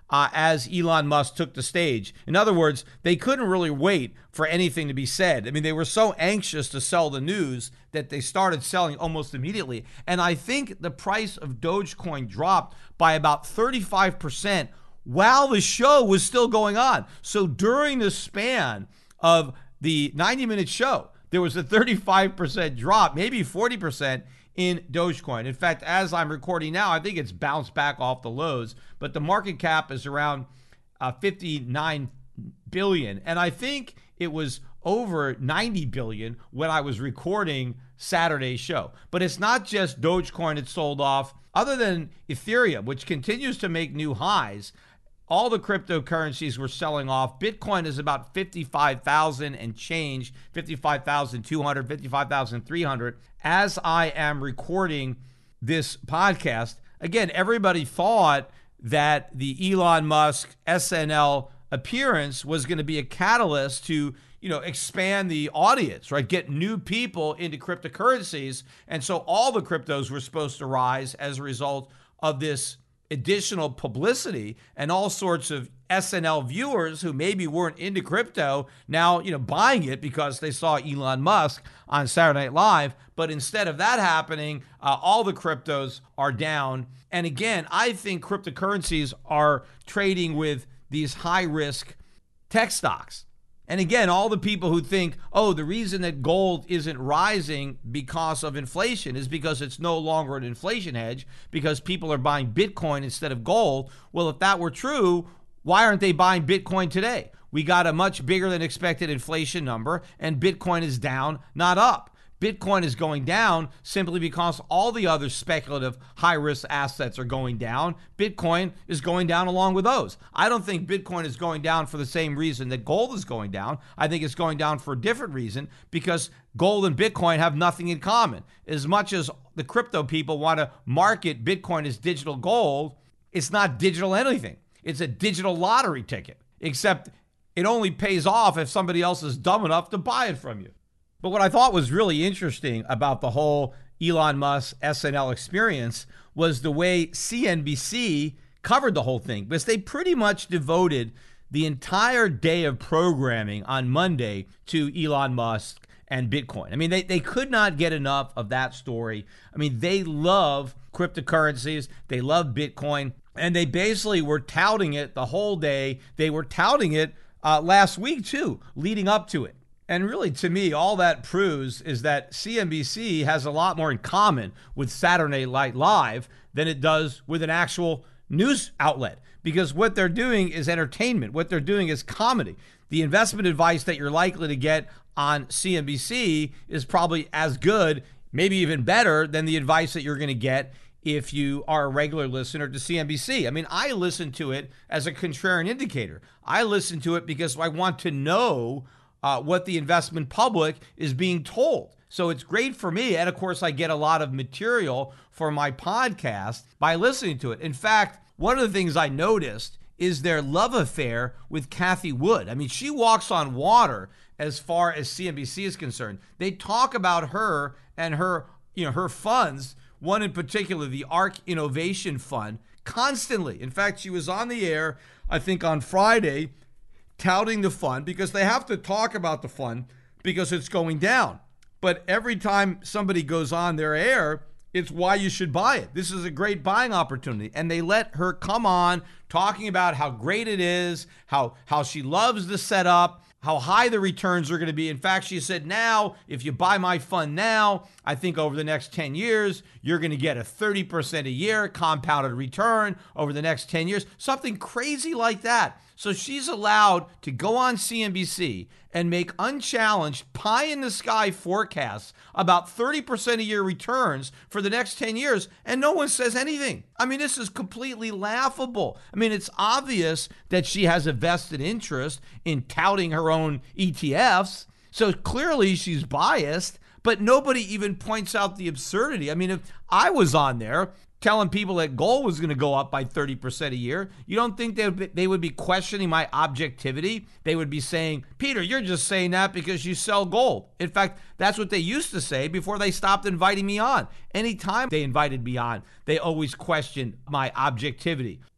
uh, as Elon Musk took the stage. In other words, they couldn't really wait for anything to be said. I mean, they were so anxious to sell the news that they started selling almost immediately. And I think the price of Dogecoin dropped by about thirty-five percent while the show was still going on. So during the span of the ninety minute show, there was a thirty-five percent drop, maybe forty percent in Dogecoin. In fact, as I'm recording now, I think it's bounced back off the lows, but the market cap is around uh, fifty-nine billion. And I think it was over ninety billion when I was recording Saturday's show. But it's not just Dogecoin that sold off. Other than Ethereum, which continues to make new highs, all the cryptocurrencies were selling off. Bitcoin is about fifty-five thousand and change, fifty-five thousand two hundred, fifty-five thousand three hundred. As I am recording this podcast, again, everybody thought that the Elon Musk S N L appearance was going to be a catalyst to, you know, expand the audience, right? Get new people into cryptocurrencies. And so all the cryptos were supposed to rise as a result of this additional publicity, and all sorts of S N L viewers who maybe weren't into crypto now, you know, buying it because they saw Elon Musk on Saturday Night Live. But instead of that happening, uh, all the cryptos are down. And again, I think cryptocurrencies are trading with these high risk tech stocks. And again, all the people who think, oh, the reason that gold isn't rising because of inflation is because it's no longer an inflation hedge, because people are buying Bitcoin instead of gold. Well, if that were true, why aren't they buying Bitcoin today? We got a much bigger than expected inflation number, and Bitcoin is down, not up. Bitcoin is going down simply because all the other speculative high-risk assets are going down. Bitcoin is going down along with those. I don't think Bitcoin is going down for the same reason that gold is going down. I think it's going down for a different reason, because gold and Bitcoin have nothing in common. As much as the crypto people want to market Bitcoin as digital gold, it's not digital anything. It's a digital lottery ticket, except it only pays off if somebody else is dumb enough to buy it from you. But what I thought was really interesting about the whole Elon Musk S N L experience was the way C N B C covered the whole thing, because they pretty much devoted the entire day of programming on Monday to Elon Musk and Bitcoin. I mean, they, they could not get enough of that story. I mean, they love cryptocurrencies. They love Bitcoin. And they basically were touting it the whole day. They were touting it uh, last week, too, leading up to it. And really, to me, all that proves is that C N B C has a lot more in common with Saturday Night Live than it does with an actual news outlet, because what they're doing is entertainment. What they're doing is comedy. The investment advice that you're likely to get on C N B C is probably as good, maybe even better, than the advice that you're going to get if you are a regular listener to C N B C. I mean, I listen to it as a contrarian indicator. I listen to it because I want to know Uh, what the investment public is being told. So it's great for me. And of course, I get a lot of material for my podcast by listening to it. In fact, one of the things I noticed is their love affair with Cathie Wood. I mean, she walks on water as far as C N B C is concerned. They talk about her and her, you know, her funds, one in particular, the ARK Innovation Fund, constantly. In fact, she was on the air, I think on Friday, touting the fund, because they have to talk about the fund because it's going down. But every time somebody goes on their air, it's why you should buy it. This is a great buying opportunity. And they let her come on talking about how great it is, how, how she loves the setup, how high the returns are going to be. In fact, she said, now, if you buy my fund now, I think over the next ten years, you're going to get a thirty percent a year compounded return over the next ten years, something crazy like that. So she's allowed to go on C N B C and make unchallenged pie-in-the-sky forecasts about thirty percent a year returns for the next ten years, and no one says anything. I mean, this is completely laughable. I mean, it's obvious that she has a vested interest in touting her own E T Fs, so clearly she's biased, but nobody even points out the absurdity. I mean, if I was on there telling people that gold was going to go up by thirty percent a year, you don't think they would be, they would be questioning my objectivity? They would be saying, Peter, you're just saying that because you sell gold. In fact, that's what they used to say before they stopped inviting me on. Anytime they invited me on, they always questioned my objectivity.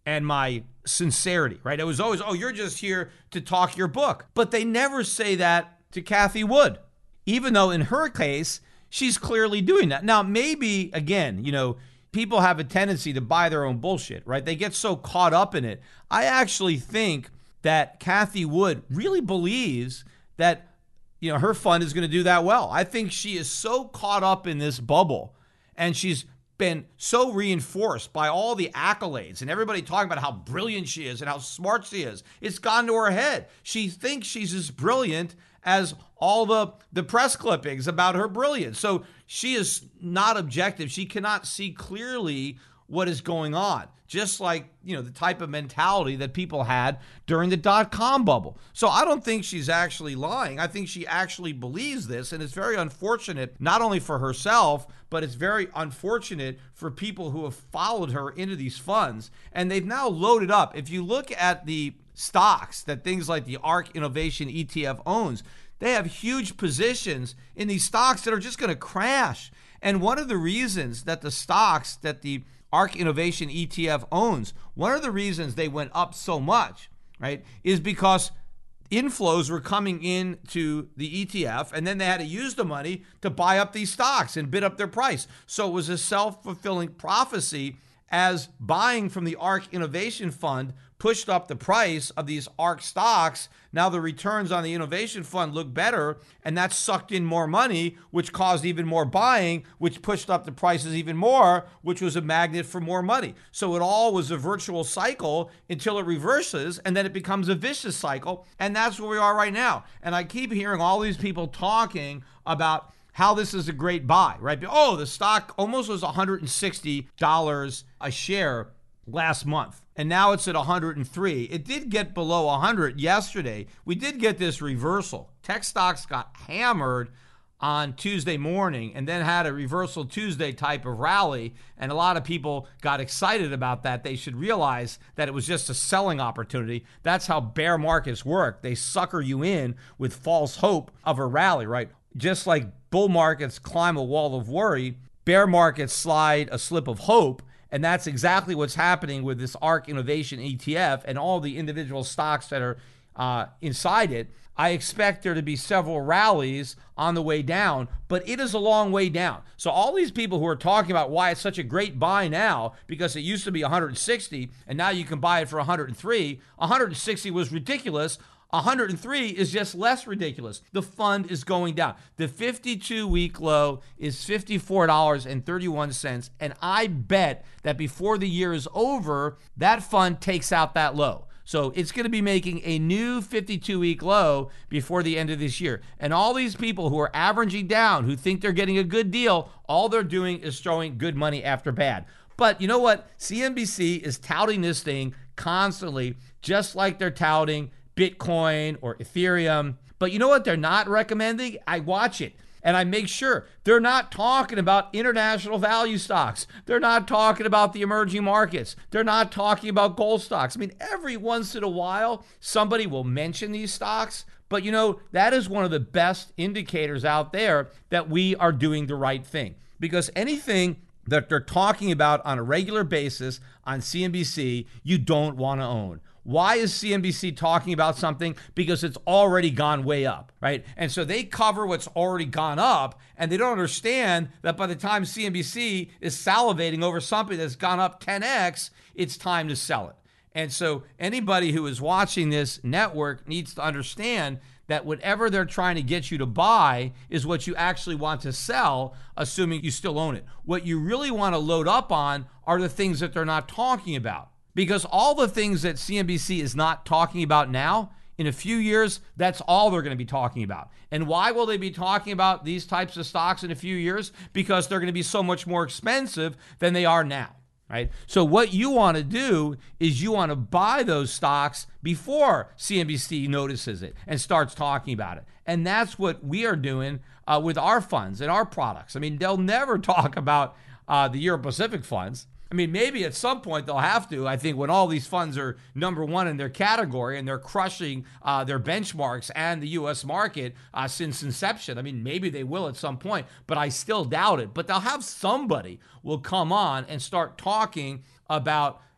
and my sincerity, right? It was always, oh, you're just here to talk your book. But they never say that to Cathie Wood, even though in her case, she's clearly doing that. Now, maybe, again, you know, people have a tendency to buy their own bullshit, right? They get so caught up in it. I actually think that Cathie Wood really believes that, you know, her fund is going to do that well. I think she is so caught up in this bubble, and she's been so reinforced by all the accolades and everybody talking about how brilliant she is and how smart she is. It's gone to her head. She thinks she's as brilliant as all the, the press clippings about her brilliance. So she is not objective. She cannot see clearly what is going on, just like, you know, the type of mentality that people had during the dot-com bubble. So I don't think she's actually lying. I think she actually believes this, and it's very unfortunate, not only for herself, but it's very unfortunate for people who have followed her into these funds, and they've now loaded up. If you look at the stocks that things like the ARK Innovation E T F owns, they have huge positions in these stocks that are just going to crash. And one of the reasons that the stocks that the ARK Innovation E T F owns, one of the reasons they went up so much, right, is because inflows were coming into the E T F, and then they had to use the money to buy up these stocks and bid up their price. So it was a self-fulfilling prophecy, as buying from the ARK Innovation Fund pushed up the price of these ARK stocks. Now the returns on the Innovation Fund look better, and that sucked in more money, which caused even more buying, which pushed up the prices even more, which was a magnet for more money. So it all was a virtual cycle until it reverses, and then it becomes a vicious cycle, and that's where we are right now. And I keep hearing all these people talking about how this is a great buy, right? Oh, the stock almost was one hundred sixty dollars a share last month, and now it's at one hundred three. It did get below one hundred yesterday. We did get this reversal. Tech stocks got hammered on Tuesday morning and then had a reversal Tuesday type of rally, and a lot of people got excited about that. They should realize that it was just a selling opportunity. That's how bear markets work. They sucker you in with false hope of a rally, right? Just like bull markets climb a wall of worry, bear markets slide a slip of hope. And that's exactly what's happening with this ARK Innovation E T F and all the individual stocks that are uh, inside it. I expect there to be several rallies on the way down, but it is a long way down. So all these people who are talking about why it's such a great buy now, because it used to be one hundred sixty and now you can buy it for one hundred three. one hundred sixty was ridiculous. one hundred three is just less ridiculous. The fund is going down. The fifty-two week low is fifty-four dollars and thirty-one cents, and I bet that before the year is over, that fund takes out that low. So it's going to be making a new fifty-two week low before the end of this year. And all these people who are averaging down, who think they're getting a good deal, all they're doing is throwing good money after bad. But you know what? C N B C is touting this thing constantly, just like they're touting Bitcoin or Ethereum. But you know what they're not recommending? I watch it and I make sure they're not talking about international value stocks. They're not talking about the emerging markets. They're not talking about gold stocks. I mean, every once in a while, somebody will mention these stocks. But you know, that is one of the best indicators out there that we are doing the right thing. Because anything that they're talking about on a regular basis on C N B C, you don't want to own. Why is C N B C talking about something? Because it's already gone way up, right? And so they cover what's already gone up, and they don't understand that by the time C N B C is salivating over something that's gone up ten x, it's time to sell it. And so anybody who is watching this network needs to understand that whatever they're trying to get you to buy is what you actually want to sell, assuming you still own it. What you really want to load up on are the things that they're not talking about. Because all the things that C N B C is not talking about now, in a few years, that's all they're going to be talking about. And why will they be talking about these types of stocks in a few years? Because they're going to be so much more expensive than they are now, right? So what you want to do is you want to buy those stocks before C N B C notices it and starts talking about it. And that's what we are doing uh, with our funds and our products. I mean, they'll never talk about uh, the Euro Pacific funds. I mean, maybe at some point they'll have to. I think when all these funds are number one in their category and they're crushing uh, their benchmarks and the U S market uh, since inception, I mean, maybe they will at some point, but I still doubt it. But they'll have somebody will come on and start talking about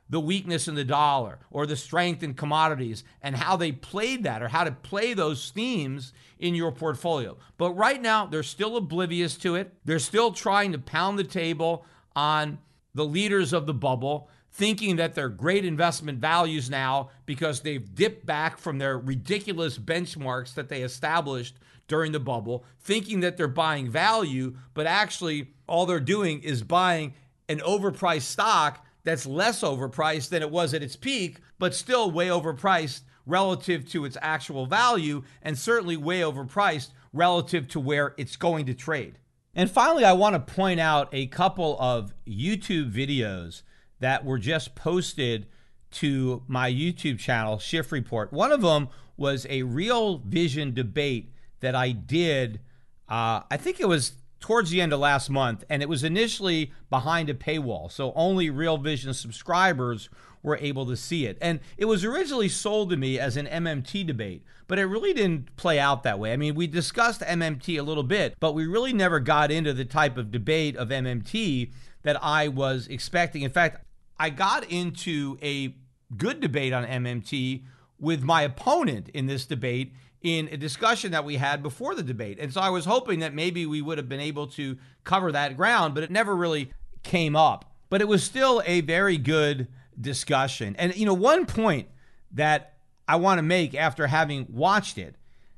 the weakness in the dollar or the strength in commodities and how they played that or how to play those themes in your portfolio. But right now, they're still oblivious to it. They're still trying to pound the table on the leaders of the bubble, thinking that they're great investment values now because they've dipped back from their ridiculous benchmarks that they established during the bubble, thinking that they're buying value, but actually all they're doing is buying an overpriced stock that's less overpriced than it was at its peak, but still way overpriced relative to its actual value, and certainly way overpriced relative to where it's going to trade. And finally, I want to point out a couple of YouTube videos that were just posted to my YouTube channel, Schiff Report. One of them was a Real Vision debate that I did, uh, I think it was towards the end of last month, and it was initially behind a paywall, so only Real Vision subscribers were able to see it. And it was originally sold to me as an M M T debate, but it really didn't play out that way. I mean, we discussed M M T a little bit, but we really never got into the type of debate of M M T that I was expecting. In fact, I got into a good debate on M M T with my opponent in this debate in a discussion that we had before the debate. And so I was hoping that maybe we would have been able to cover that ground, but it never really came up. But it was still a very good discussion. And, you know, one point that I want to make after having watched it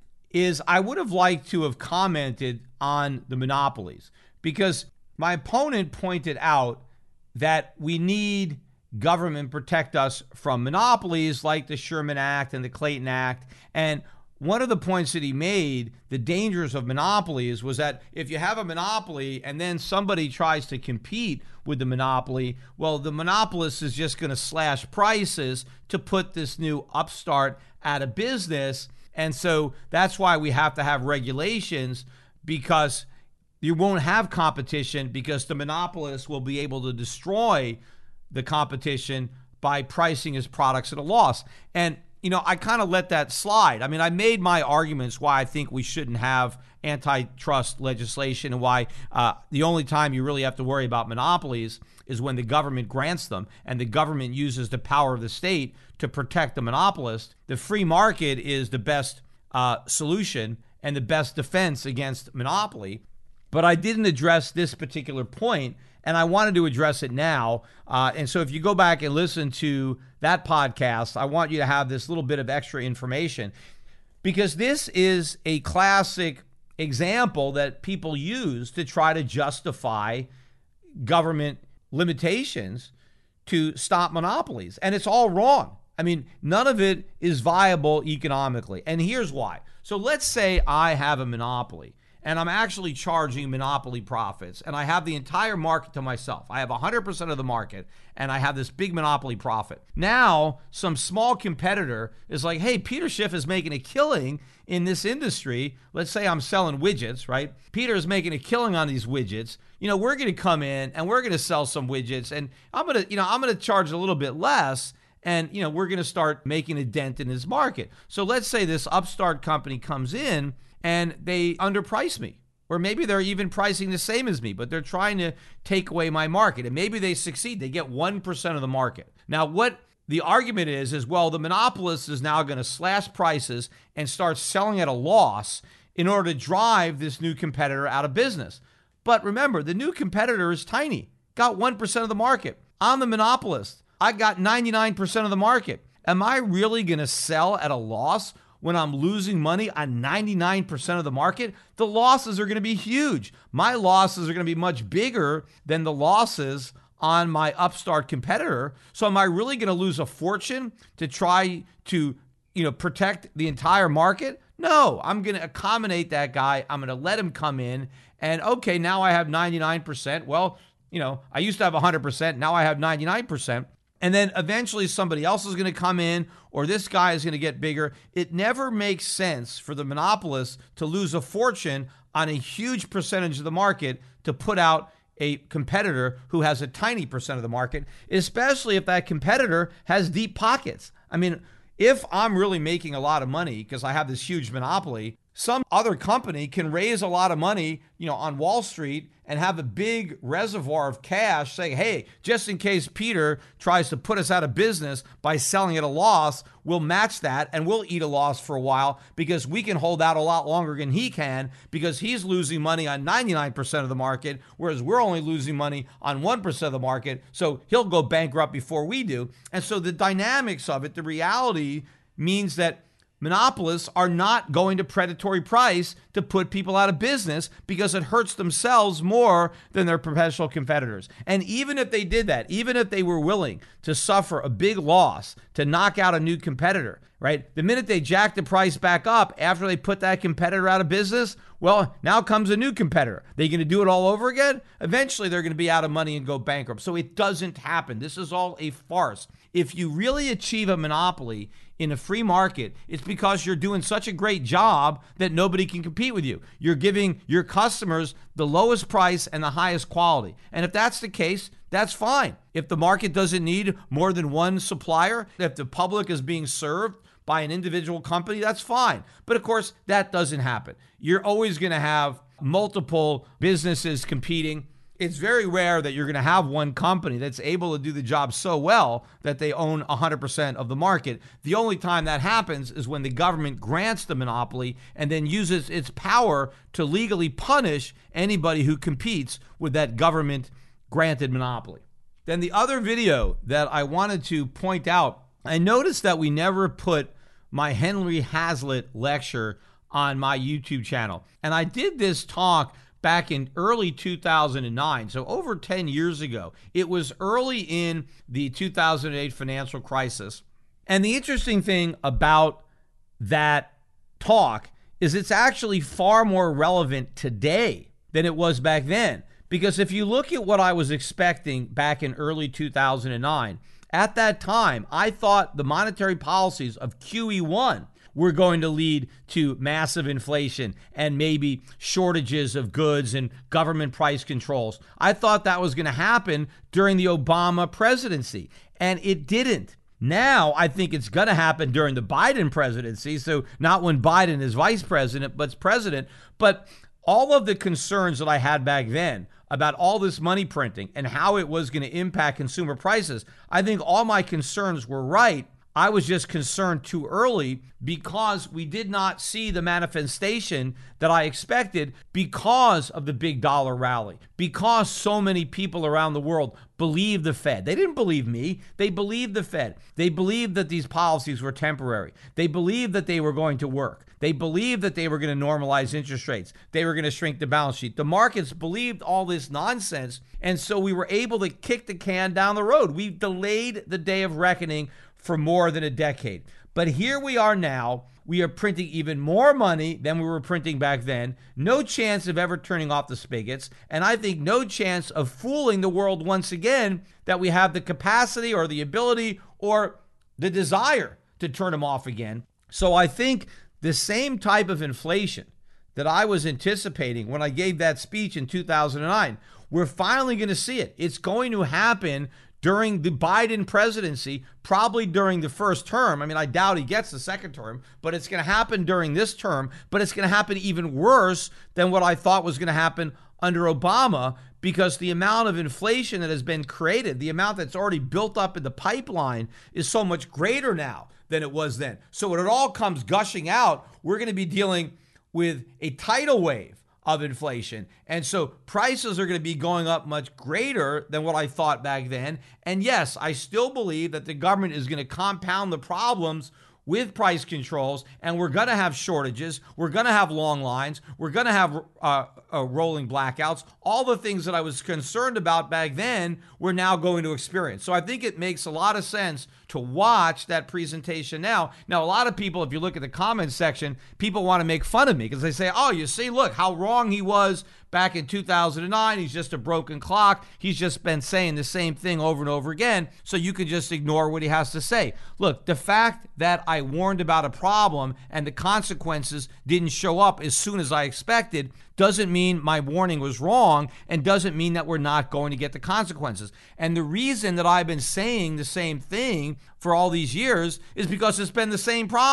is I would have liked to have commented on the monopolies, because my opponent pointed out that we need government protect us from monopolies like the Sherman Act and the Clayton Act. And one of the points that he made, the dangers of monopolies, was that if you have a monopoly and then somebody tries to compete with the monopoly, well, the monopolist is just going to slash prices to put this new upstart out of business. And so that's why we have to have regulations, because you won't have competition, because the monopolist will be able to destroy the competition by pricing his products at a loss. And you know, I kind of let that slide. I mean, I made my arguments why I think we shouldn't have antitrust legislation, and why uh, the only time you really have to worry about monopolies is when the government grants them and the government uses the power of the state to protect the monopolist. The free market is the best uh, solution and the best defense against monopoly. But I didn't address this particular point, and I wanted to address it now. Uh, and so if you go back and listen to that podcast, I want you to have this little bit of extra information, because this is a classic example that people use to try to justify government limitations to stop monopolies. And it's all wrong. I mean, none of it is viable economically. And here's why. So let's say I have a monopoly, and I'm actually charging monopoly profits, and I have the entire market to myself. I have one hundred percent of the market, and I have this big monopoly profit. Now, some small competitor is like, hey, Peter Schiff is making a killing in this industry. Let's say I'm selling widgets, right? Peter is making a killing on these widgets. You know, we're going to come in, and we're going to sell some widgets, and I'm going to, you know, I'm going to charge a little bit less, and, you know, we're going to start making a dent in his market. So let's say this upstart company comes in, and they underprice me. Or maybe they're even pricing the same as me, but they're trying to take away my market. And maybe they succeed. They get one percent of the market. Now, what the argument is, is, well, the monopolist is now going to slash prices and start selling at a loss in order to drive this new competitor out of business. But remember, the new competitor is tiny, got one percent of the market. I'm the monopolist. I got ninety-nine percent of the market. Am I really going to sell at a loss when I'm losing money on ninety-nine percent of the market? The losses are going to be huge. My losses are going to be much bigger than the losses on my upstart competitor. So am I really going to lose a fortune to try to, you know, protect the entire market? No, I'm going to accommodate that guy. I'm going to let him come in, and okay, now I have ninety-nine percent. Well, you know, I used to have one hundred percent. Now I have ninety-nine percent. And then eventually somebody else is going to come in, or this guy is going to get bigger. It never makes sense for the monopolist to lose a fortune on a huge percentage of the market to put out a competitor who has a tiny percent of the market, especially if that competitor has deep pockets. I mean, if I'm really making a lot of money because I have this huge monopoly, some other company can raise a lot of money, you know, on Wall Street and have a big reservoir of cash saying, hey, just in case Peter tries to put us out of business by selling at a loss, we'll match that and we'll eat a loss for a while because we can hold out a lot longer than he can because he's losing money on ninety-nine percent of the market, whereas we're only losing money on one percent of the market. So he'll go bankrupt before we do. And so the dynamics of it, the reality means that monopolists are not going to predatory price to put people out of business because it hurts themselves more than their professional competitors. And even if they did that, even if they were willing to suffer a big loss to knock out a new competitor, right? The minute they jack the price back up after they put that competitor out of business, well, now comes a new competitor. They're going to do it all over again? Eventually, they're going to be out of money and go bankrupt. So it doesn't happen. This is all a farce. If you really achieve a monopoly in a free market, it's because you're doing such a great job that nobody can compete with you. You're giving your customers the lowest price and the highest quality. And if that's the case, that's fine. If the market doesn't need more than one supplier, if the public is being served by an individual company, that's fine. But of course, that doesn't happen. You're always going to have multiple businesses competing. It's very rare that you're going to have one company that's able to do the job so well that they own one hundred percent of the market. The only time that happens is when the government grants the monopoly and then uses its power to legally punish anybody who competes with that government-granted monopoly. Then the other video that I wanted to point out, I noticed that we never put my Henry Hazlitt lecture on my YouTube channel. And I did this talk back in early two thousand nine, so over ten years ago. It was early in the two thousand eight financial crisis. And the interesting thing about that talk is it's actually far more relevant today than it was back then. Because if you look at what I was expecting back in early two thousand nine, at that time, I thought the monetary policies of Q E one were going to lead to massive inflation and maybe shortages of goods and government price controls. I thought that was going to happen during the Obama presidency, and it didn't. Now, I think it's going to happen during the Biden presidency, so not when Biden is vice president, but president. But all of the concerns that I had back then about all this money printing and how it was going to impact consumer prices, I think all my concerns were right. I was just concerned too early because we did not see the manifestation that I expected because of the big dollar rally, because so many people around the world believed the Fed. They didn't believe me. They believed the Fed. They believed that these policies were temporary. They believed that they were going to work. They believed that they were going to normalize interest rates. They were going to shrink the balance sheet. The markets believed all this nonsense, and so we were able to kick the can down the road. We delayed the day of reckoning for more than a decade. But here we are now. We are printing even more money than we were printing back then. No chance of ever turning off the spigots. And I think no chance of fooling the world once again that we have the capacity or the ability or the desire to turn them off again. So I think the same type of inflation that I was anticipating when I gave that speech in two thousand nine, we're finally going to see it. It's going to happen during the Biden presidency, probably during the first term. I mean, I doubt he gets the second term, but it's going to happen during this term. But it's going to happen even worse than what I thought was going to happen under Obama, because the amount of inflation that has been created, the amount that's already built up in the pipeline, is so much greater now than it was then. So when it all comes gushing out, we're going to be dealing with a tidal wave of inflation. And so prices are going to be going up much greater than what I thought back then. And yes, I still believe that the government is going to compound the problems with price controls, and we're going to have shortages. We're going to have long lines. We're going to have uh, uh, rolling blackouts. All the things that I was concerned about back then, we're now going to experience. So I think it makes a lot of sense to watch that presentation now. Now, a lot of people, if you look at the comments section, people want to make fun of me because they say, oh, you see, look how wrong he was back in two thousand nine. He's just a broken clock. He's just been saying the same thing over and over again. So you can just ignore what he has to say. Look, the fact that I warned about a problem and the consequences didn't show up as soon as I expected doesn't mean my warning was wrong, and doesn't mean that we're not going to get the consequences. And the reason that I've been saying the same thing for all these years is because it's been the same problem.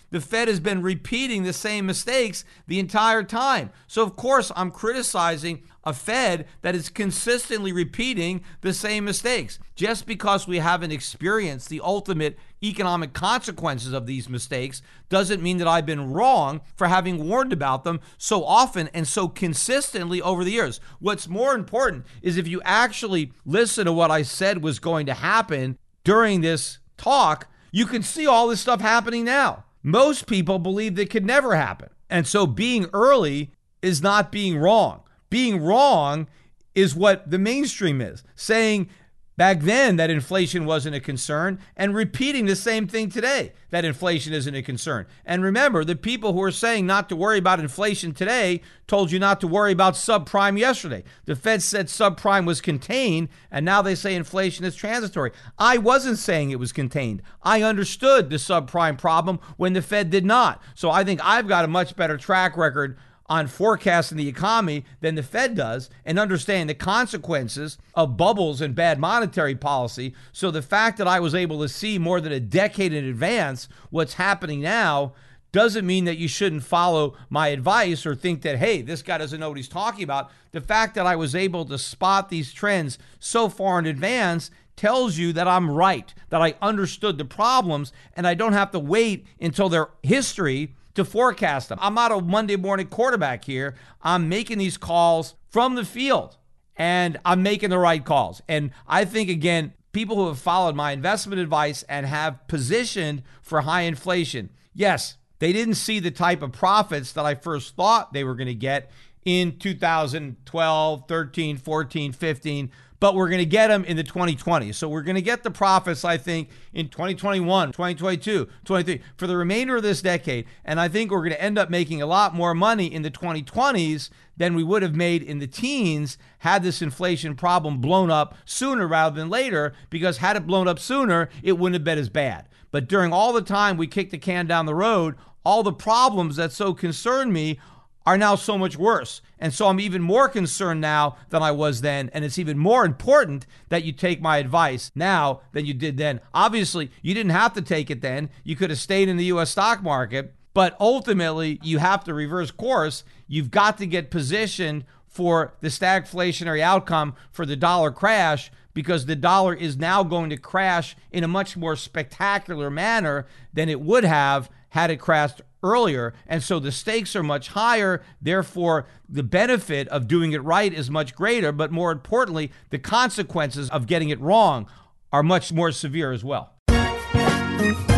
the Fed has been repeating the same mistakes the entire time. So, of course, I'm criticizing a Fed that is consistently repeating the same mistakes. Just because we haven't experienced the ultimate economic consequences of these mistakes doesn't mean that I've been wrong for having warned about them so often and so consistently over the years. What's more important is if you actually listen to what I said was going to happen during this talk, you can see all this stuff happening now. Most people believe that could never happen. And so being early is not being wrong. Being wrong is what the mainstream is, saying back then that inflation wasn't a concern and repeating the same thing today, that inflation isn't a concern. And remember, the people who are saying not to worry about inflation today told you not to worry about subprime yesterday. The Fed said subprime was contained, and now they say inflation is transitory. I wasn't saying it was contained. I understood the subprime problem when the Fed did not. So I think I've got a much better track record on forecasting the economy than the Fed does and understanding the consequences of bubbles and bad monetary policy. So the fact that I was able to see more than a decade in advance what's happening now doesn't mean that you shouldn't follow my advice or think that, hey, this guy doesn't know what he's talking about. The fact that I was able to spot these trends so far in advance tells you that I'm right, that I understood the problems, and I don't have to wait until their history to forecast them. I'm not a Monday morning quarterback here. I'm making these calls from the field, and I'm making the right calls. And I think, again, people who have followed my investment advice and have positioned for high inflation, yes, they didn't see the type of profits that I first thought they were going to get in two thousand twelve, thirteen, fourteen, fifteen, but we're going to get them in the twenty twenties. So we're going to get the profits, I think, in twenty twenty-one, twenty twenty-two, twenty-three, for the remainder of this decade. And I think we're going to end up making a lot more money in the twenty twenties than we would have made in the teens had this inflation problem blown up sooner rather than later, because had it blown up sooner, it wouldn't have been as bad. But during all the time we kicked the can down the road, all the problems that so concern me are now so much worse. And so I'm even more concerned now than I was then. And it's even more important that you take my advice now than you did then. Obviously, you didn't have to take it then. You could have stayed in the U S stock market. But ultimately, you have to reverse course. You've got to get positioned for the stagflationary outcome for the dollar crash, because the dollar is now going to crash in a much more spectacular manner than it would have had it crashed earlier. And so the stakes are much higher. Therefore, the benefit of doing it right is much greater. But more importantly, the consequences of getting it wrong are much more severe as well.